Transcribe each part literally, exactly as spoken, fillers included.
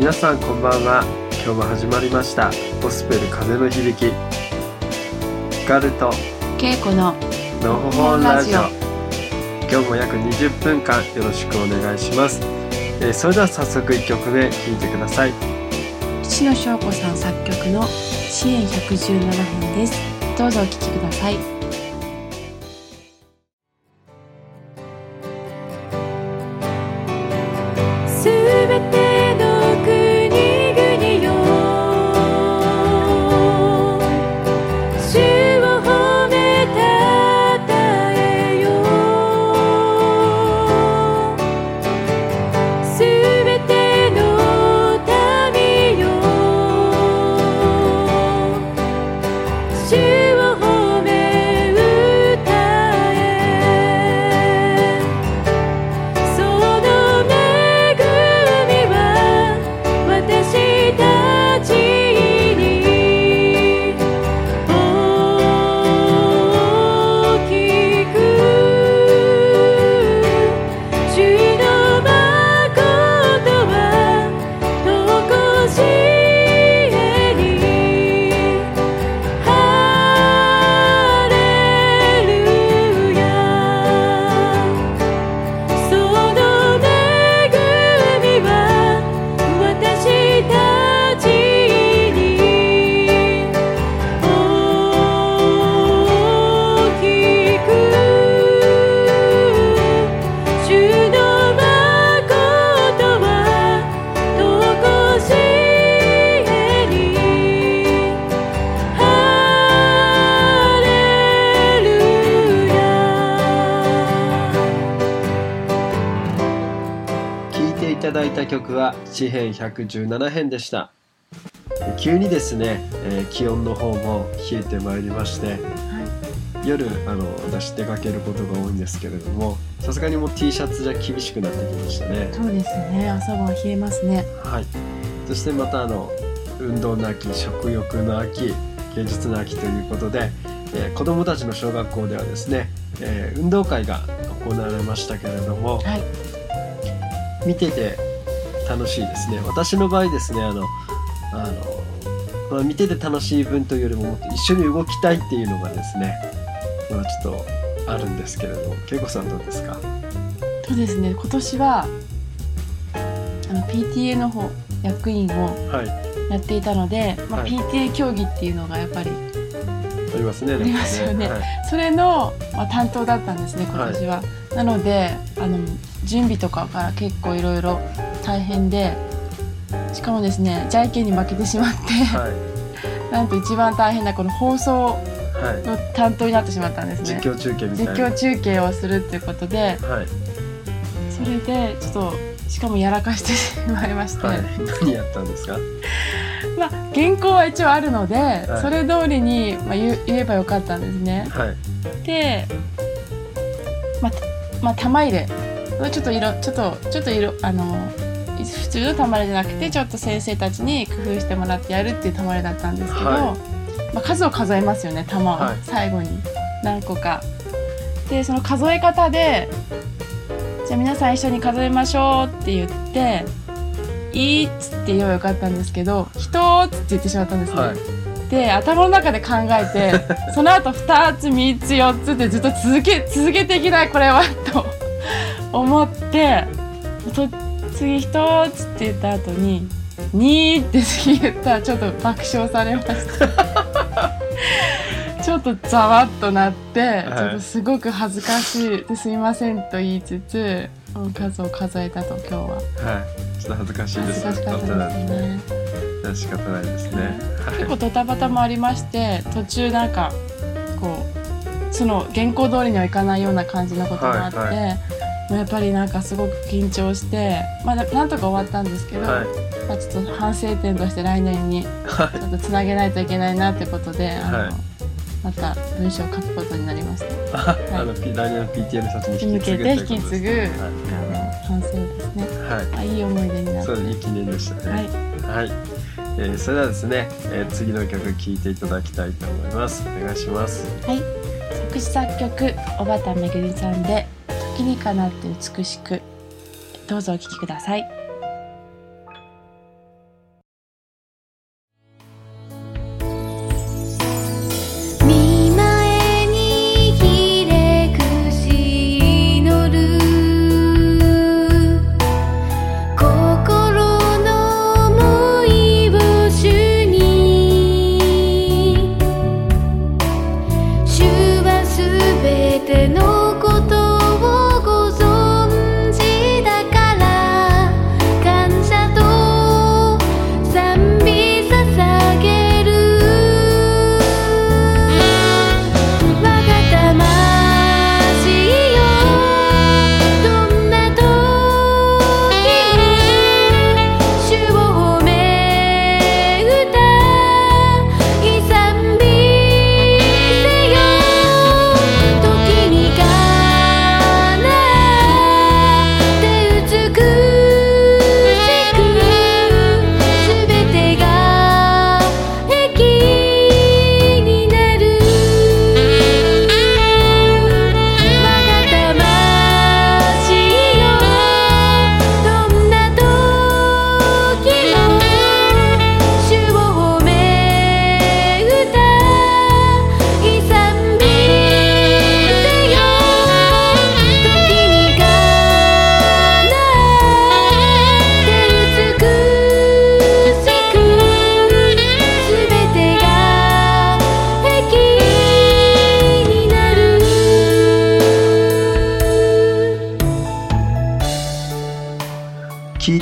皆さんこんばんは。今日も始まりましたゴスペル風の響き、ヒカルとケイコののほほんラジオ。今日も約にじゅっぷんかんよろしくお願いします。えー、それでは早速いっきょくめ聴いてください。 岸野翔子さん作曲の詩編ひゃくじゅうななへんです。どうぞお聴きください。すべての国々よ、主を褒めたたえよ。すべての民よ、主を褒め歌え。その恵みは私たちに大きく、主の誠はとこしえに。ハレルヤ。その恵みは私たちに大きく、主の誠はとこしえに。ハレルヤ。 聴いていただいた曲は詩編ひゃくじゅうななへんでした。急にですね、えー気温の方も冷えてまいりまして、夜あの私出かけることが多いんですけれども、さすがにもう T シャツじゃ厳しくなってきましたね。 そうですね、朝晩冷えますね。 はい、そしてまたあの運動の秋、食欲の秋、芸術の秋ということで、えー子どもたちの小学校ではですね、えー運動会が行われましたけれども、 はい、 見てて楽しいですね。私の場合ですね、あのあの、まあ、見てて楽しい分というよりももっと一緒に動きたいっていうのがですね、まあ、ちょっとあるんですけれども、恵子さんどうですか？ そうですね、今年はあの ピーティーエー の方役員をはい、 やっていたので、まあはいピーティーエー 競技っていうのがやっぱりありますね。 ありますよね。 はい、 それの、まあ、担当だったんですね今年は、なのであの準備とかから結構いろいろ大変で、しかもですねジャイケンに負けてしまって、 はいなんと一番大変なこの放送はの担当になってしまったんですい、 ね。 実況中継みたいな。 実況中継をするっていうことで、 はいそれでちょっとしかもやらかしてしまいまして、 はい、何やったんですか？ まあ原稿は一応あるので、 はいそれ通りに、まあ、言, 言えばよかったんですね。 はいで、まあ、まあ、玉入れちょっと色ちょっとちょっと色あの普通の玉入れじゃなくて、ちょっと先生たちに工夫してもらってやるっていう玉入れだったんですけど、 はいまあ、数を数えますよね、玉を、 はい最後に何個かで、その数え方でじゃあ皆さん一緒に数えましょうって言っていいっつって言えばよかったんですけど、ひとつって言ってしまったんですね。 はいで頭の中で考えてその後ふたつみっつよっつってずっと続け続けていけないこれはと思って、と次ひとつって言った後ににって次言ったらちょっと爆笑されましたちょっとざわっとなって、はい、ちょっとすごく恥ずかしいですいませんと言いつつ数を数えたと今日は。 はい、ちょっと恥ずかしいです。 恥ずかしかったですね。 仕方ないですね。 結構ドタバタもありまして、途中なんかこうその原稿通りにはいかないような感じのこともあって、はいはい、もうやっぱりなんかすごく緊張して、まあ、なんとか終わったんですけど、はい、まあ、ちょっと反省点として来年にちょっとつなげないといけないなってことで、はい、あのまた文章を書くことになりました。はい、あの来年の ピーティーエー の人たちに引き継ぐ向けて引き継ぐ、はい、 あの反省ですね。はい、いい思い出になって、 そう、いい記念でしたね。はい、はい、えー、それではですね、えー、次の曲聴いていただきたいと思います。お願いします。 はい、作詞作曲小畑めぐみさんで時にかなって美しく、どうぞお聴きください。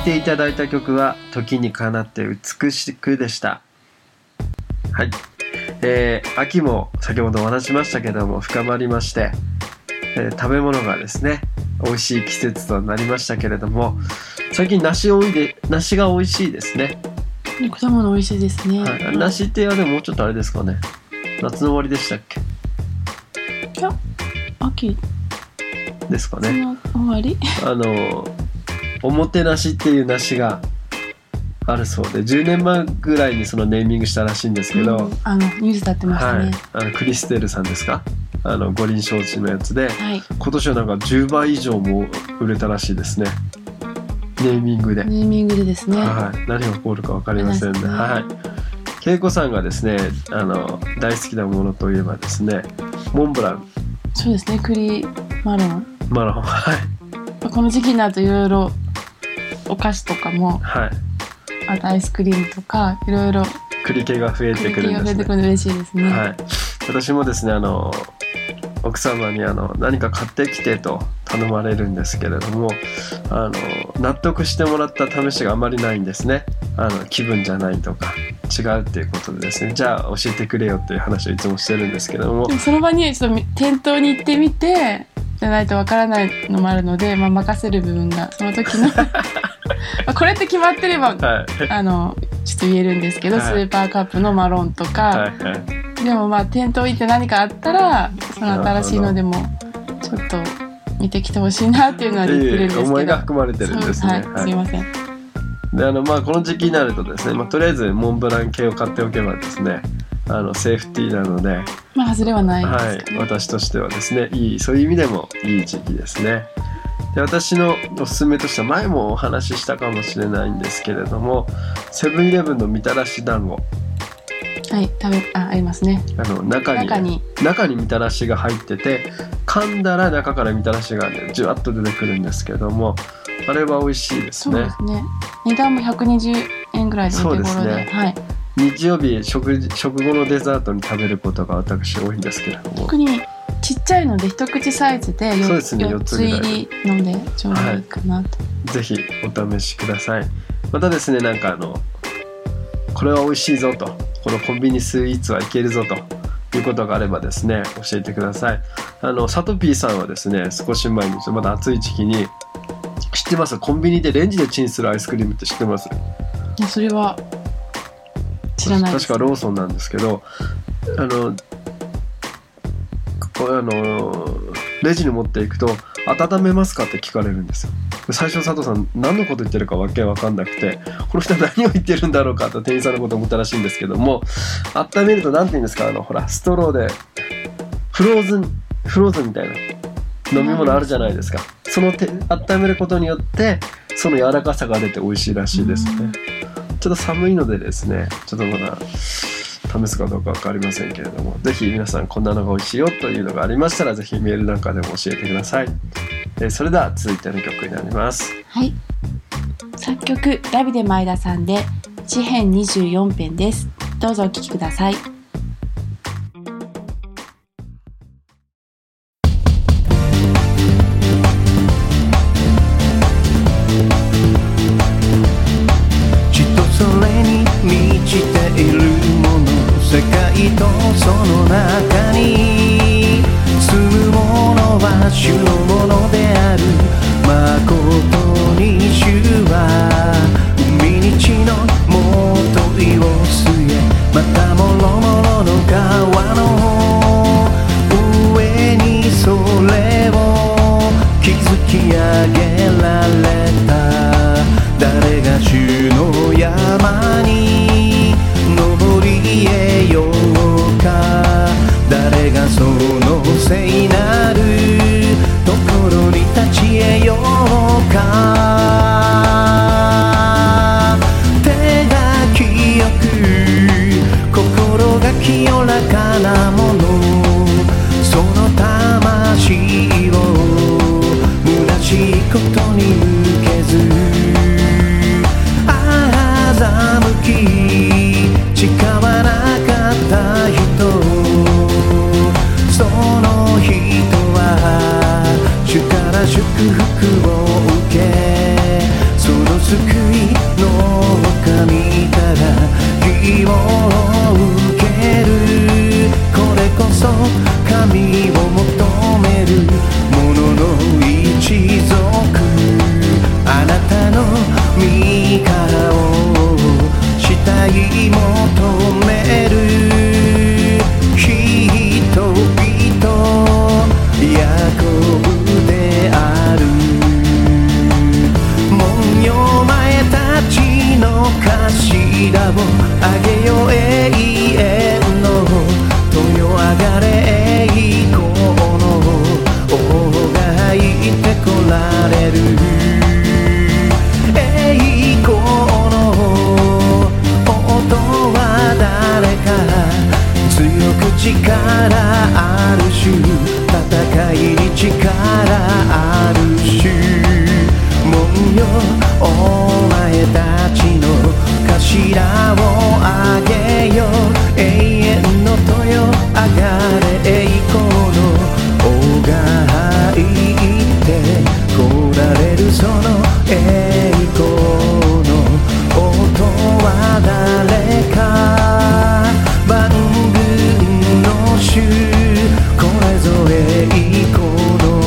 いていただいた曲は時にかなって美しくでした。はい、えー、秋も先ほどお話ししましたけども深まりまして、えー、食べ物がですね美味しい季節となりましたけれども、最近梨多いで梨が美味しいですね。 果物美味しいですね、 はい、梨ってはでももうちょっとあれですかね、夏の終わりでしたっけ。 いや秋ですかね。 その終わりあのおもてなしっていう梨があるそうで、じゅうねんまえぐらいにそのネーミングしたらしいんですけど、 うん、あのニュース立ってましたね、 はい、あのクリステルさんですか、あの五輪焼酎のやつで、 はい、 今年はなんかじゅうばい以上も売れたらしいですね、ネーミングで。 ネーミングでですね、 はい、何が起こるか分かりませんね。はい、恵子さんがですねあの大好きなものといえばですねモンブラン。 そうですね、栗マロンマロン、はい、 この時期になるといろいろお菓子とかも、 はい、 あとアイスクリームとかいろいろ栗系が増えてくるんですね。栗系が増えてくるの嬉しいですね。 はい、私もですねあの奥様にあの何か買ってきてと頼まれるんですけれども、あの納得してもらった試しがあまりないんですね。あの気分じゃないとか違うっていうことでですね、じゃあ教えてくれよっていう話をいつもしてるんですけども、 でもその場にちょっと店頭に行ってみてじゃないとわからないのもあるので、まあ、任せる部分がその時のこれって決まってれば、はい、あのちょっと言えるんですけど、はい、スーパーカップのマロンとか、はいはい、でもまあ店頭行って何かあったらその新しいのでもちょっと見てきてほしいなっていうのは言ってるんですけど、 思いが含まれてるんですね。 はいはい、すいません。 であのまあ、この時期になるとですね、まあ、とりあえずモンブラン系を買っておけばですねあのセーフティーなので、 まあ外れはないですかね。 はい、私としてはですねいいそういう意味でもいい時期ですね。で私のおすすめとしては前もお話ししたかもしれないんですけれども、セブンイレブンのみたらし団子、 はい食べ あ, ありますね。 あの中に中に中にみたらしが入ってて、噛んだら中からみたらしがねじゅわっと出てくるんですけども、あれは美味しいですね。 そうですね、値段もひゃくにじゅうえんぐらいでお手頃 で, そうですね、 はい、 日曜日 食, 食後のデザートに食べることが私多いんですけれども、 特にちっちゃいので一口サイズで よ, そうですね、 よっつ入りのでちょうどいいかなと、 はい、ぜひお試しください。またですねなんかあのこれは美味しいぞと、このコンビニスイーツはいけるぞということがあればですね教えてください。あのサトピーさんはですね少し前にまだ暑い時期に知ってます？コンビニでレンジでチンするアイスクリームって知ってます？ いやそれは知らないです。 確かローソンなんですけど、あのこれあのレジに持っていくと温めますかって聞かれるんですよ。最初佐藤さん何のこと言ってるかわけわかんなくて、この人は何を言ってるんだろうかと店員さんのことを思ったらしいんですけども、温めると何て言うんですか、あのほらストローでフローズンフローズンみたいな飲み物あるじゃないですか。そのて温めることによってその柔らかさが出て美味しいらしいですね。ちょっと寒いのでですねちょっとまだ試すかどうか分かりませんけれども、ぜひ皆さんこんなのが美味しいよというのがありましたらぜひメールなんかでも教えてください。えー、それでは続いての曲になります。 はい、作曲ダビデ前田さんで詩編にじゅうよん編です。どうぞお聴きください。 世界とその中に住むものは主のものである。まことに主は海に地のもといを据え、またもろもろの川の上にそれを築き上げられた。誰が主の山に登り得ようか、誰がその聖なるところに立ち得ようか。手が清く心受けるこれこそ神を求める者の一族あなたの御顔をしたい求める人々ヤコブである文様前たちの頭をあげよ永遠の豊あがれ栄光の王がいてこられる栄光の音は誰か強く力ある主戦いに力ある主文よお前たちの頭をあげよ永遠の豊あがれ栄光の王が入ってこられるその栄光の音は誰か万軍の主これぞ栄光の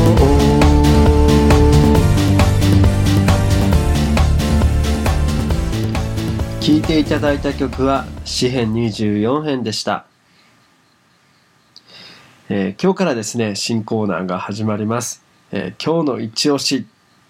聴いていただいた曲は詩編にじゅうよん編でした。えー、今日からですね新コーナーが始まります。えー、今日の一押し。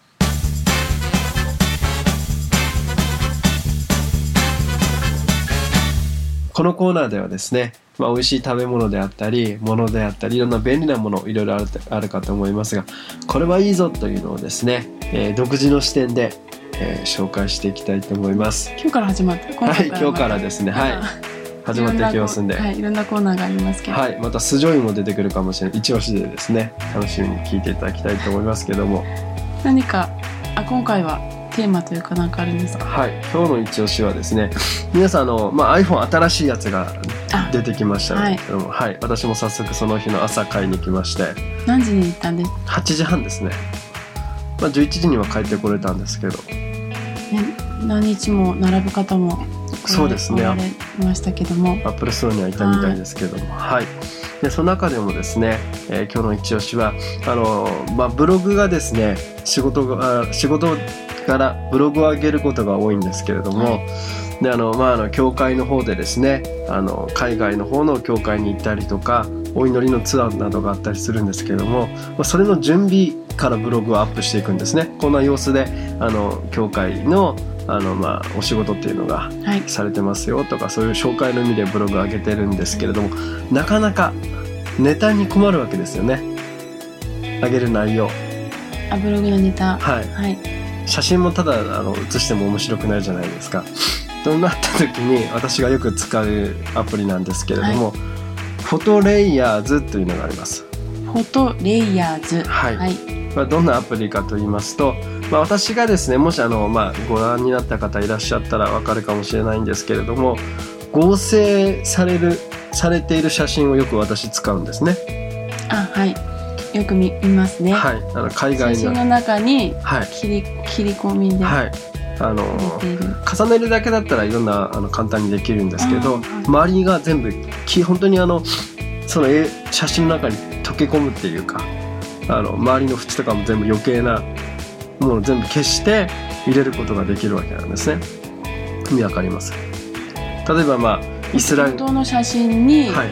このコーナーではですね、まあ、美味しい食べ物であったり物であったりいろんな便利なものいろいろある、あるかと思いますが、これはいいぞというのをですね、えー、独自の視点で、えー、紹介していきたいと思います。 今日から始まって今はい今日からですねはい始まっていきますんで、 はい、いろんなコーナーがありますけど、 はい、また酢醤油も出てくるかもしれない一押しでですね楽しみに聞いていただきたいと思いますけども、 何かあ今回はテーマというか何かあるんですか？ はい今日の一押しはですね皆さんあの、まあ、iPhone 新しいやつが出てきましたけども、はいはい、私も早速その日の朝買いに来まして何時に行ったんです？ はちじはんですね、まあ、じゅういちじには帰ってこれたんですけど、 ね、何日も並ぶ方もそうですねおられましたけどもアップルストアにはいたみたいですけども、はい、でその中でもですね、えー、今日の一押しはあの、まあ、ブログがですね仕事が仕事からブログを上げることが多いんですけれども、はい、であのまああの教会の方でですねあの海外の方の教会に行ったりとかお祈りのツアーなどがあったりするんですけれども、まあ、それの準備からブログをアップしていくんですね。こんな様子であの教会のあのまあお仕事っていうのがされてますよとか、はい、そういう紹介の意味でブログを上げてるんですけれども、なかなかネタに困るわけですよね。上げる内容あブログのネタはい、はい、写真もただあの写しても面白くないじゃないですか。となった時に私がよく使うアプリなんですけれども、はい、フォトレイヤーズというのがあります。 フォトレイヤーズはい、はい、まあ、どんなアプリかと言いますと、まあ、私がですねもしあの、まあ、ご覧になった方いらっしゃったら分かるかもしれないんですけれども、合成されるされている写真をよく私使うんですね。 あはいよく 見, 見ますね。 はい、あの海外の写真の中に切り、 はい、 切り込みで、 はい、あの重ねるだけだったらいろんなあの簡単にできるんですけど、はい、周りが全部本当にあのその絵写真の中に溶け込むっていうか、あの周りの縁とかも全部余計なものを全部消して入れることができるわけなんですね。意味わかります？例えばまあイスラエル元の写真に、はい、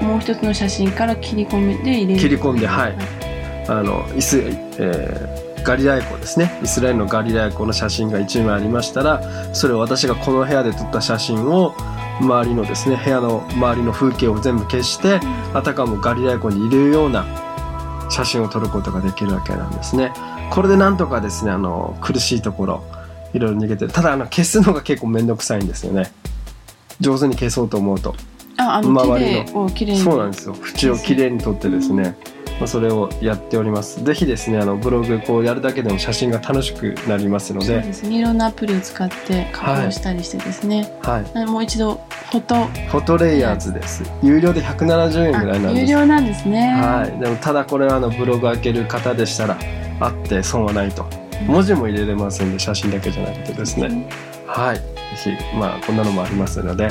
もう一つの写真から切り込んで入れる。 切り込んで、はい、はい、あのイス、えー、ガリラヤ湖ですね。イスラエルのガリラヤ湖の写真がいちまいありましたら、それを私がこの部屋で撮った写真を周りのですね部屋の周りの風景を全部消して、あたかもガリラヤ湖にいるような写真を撮ることができるわけなんですね。これでなんとかですねあの苦しいところいろいろ逃げてる。ただあの消すのが結構めんどくさいんですよね。上手に消そうと思うと、 ああの周りのきれいにそうなんですよ。縁をきれいに撮ってですね、まあ、それをやっております。ぜひですねあのブログこうやるだけでも写真が楽しくなりますので、 そうですね、いろんなアプリを使って加工したりしてですね、 はいはい、 もう一度フォトフォトレイヤーズです。有料でひゃくななじゅうえんぐらいなんです。 有料なんですね。 はい、でもただこれはあのブログ開ける方でしたらあって損はないと。文字も入れれますんで、写真だけじゃなくてですね、はい、ぜひまあこんなのもありますので、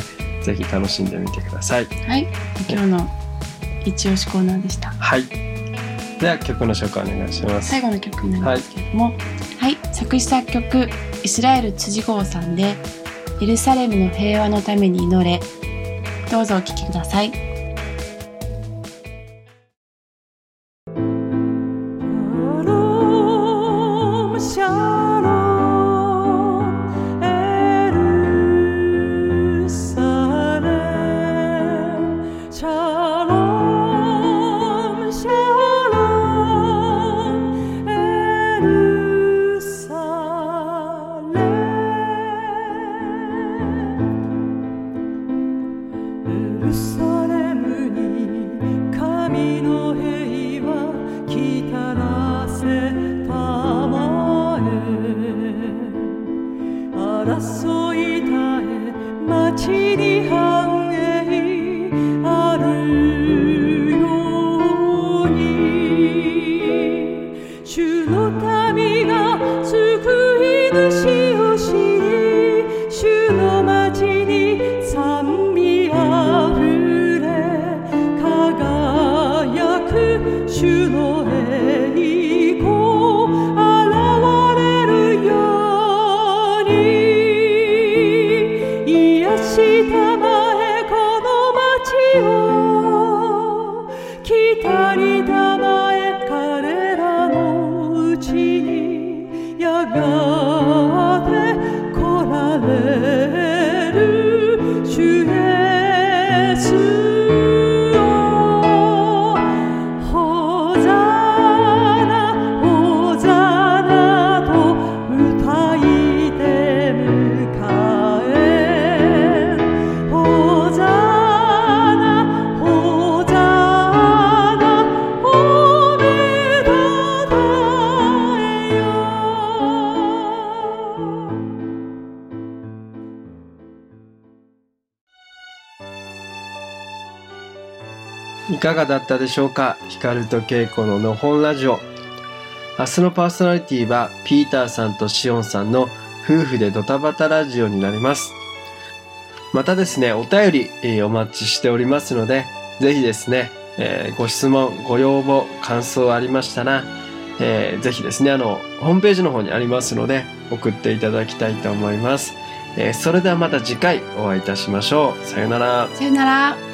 ぜひ楽しんでみてください。 はい、今日の一押しコーナーでした。 はい。では曲の紹介お願いします。 最後の曲になりますけれども、はい、はい、作詞作曲イスラエル辻剛さんでエルサレムの平和のために祈れ。どうぞお聴きください。 争い絶え街に繁栄あるように、主の民が救い主を知り、主の町に賛美あふれ輝く主の栄光現れるように、したまえこの街を、来りたまえ彼らのうちに、やがて来られる主イエスを、ホザナホザナと歌い出迎え、ホザナホザナおめたたえよ。 いかがだったでしょうか。光と恵子ののほんラジオ。明日のパーソナリティはピーターさんとシオンさんの夫婦でドタバタラジオになります。またですね、お便り、えーお待ちしておりますので、ぜひですね、えーご質問、ご要望、感想ありましたら、えーぜひですね、あの、ホームページの方にありますので、送っていただきたいと思います。えーそれではまた次回お会いいたしましょう。さよなら。 さよなら。